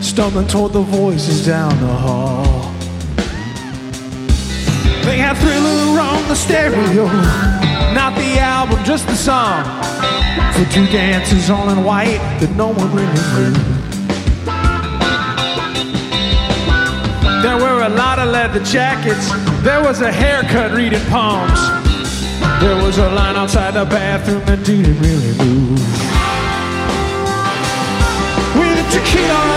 stumbling toward the voices down the hall. They had Thriller on the stereo, not the album, just the song, for two dancers all in white that no one really knew. There were a lot of leather jackets, there was a haircut reading palms, there was a line outside the bathroom that didn't really move. With a tequila